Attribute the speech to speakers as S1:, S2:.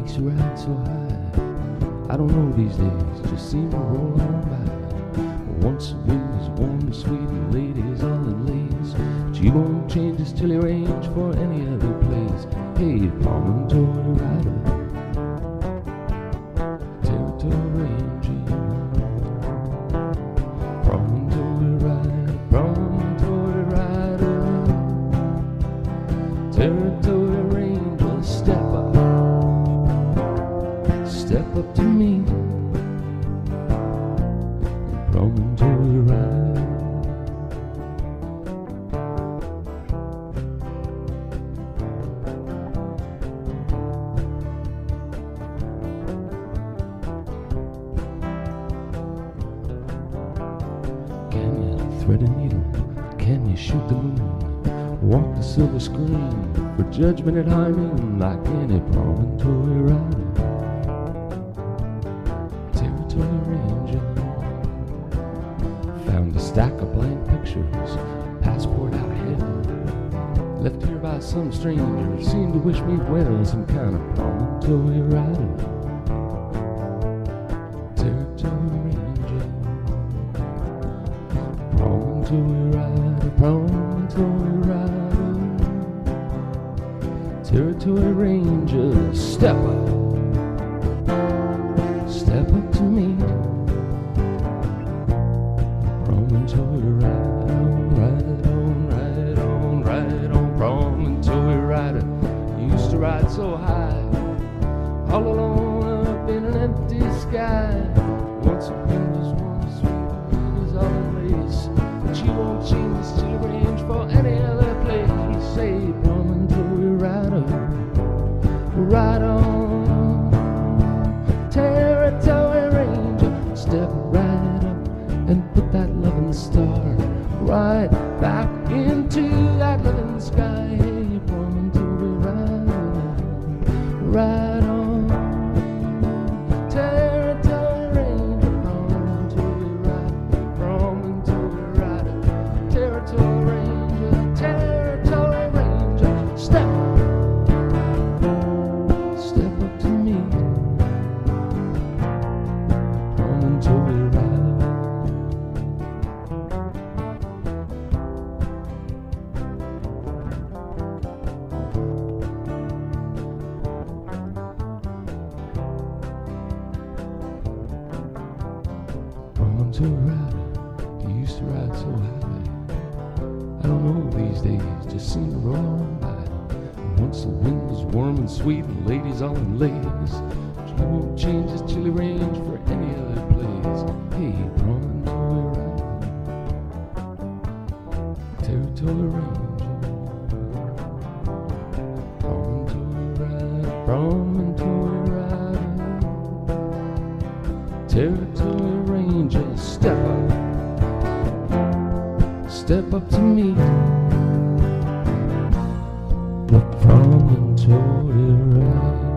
S1: makes you ride so high. I don't know these days, just seem to roll on by. Once the wind is warm and sweet and ladies all in lace, but you won't change this chilly range for any other place. Hey, promontory rider, territory ranger, promontory rider, promontory rider, territory ranger, step up to me, promontory rider. Can you thread a needle? Can you shoot the moon? Walk the silver screen for judgment at high noon like any promontory rider. Territory ranger. Found a stack of blank pictures, passport out ahead. Left here by some stranger, seemed to wish me well, some kind of promontory rider. Territory ranger. Promontory rider, promontory rider. Territory ranger, step up to me. Promontory rider, ride on, ride on, ride on, promontory rider. Used to ride so high, all alone up in an empty sky. Once the wind is warm, sweet, the wind is all in lace, but you won't change this chilly range for any other place. You say, promontory rider, ride on, territory ranger, step right up and put that loving star right back into that loving sky. Hey, promontory rider, ride on, territory ranger, promontory rider, promontory rider, territory ranger, territory ranger, step up to me, promontory rider. Promontory rider, you used to ride so high. I don't know these days, just seem to roll on by. And once the wind was warm and sweet and ladies all in lace, but you won't change this chilly range for any other place. Hey, promontory rider, territory ranger, promontory rider, promontory rider, territory ranger, step up to me, the promontory rider.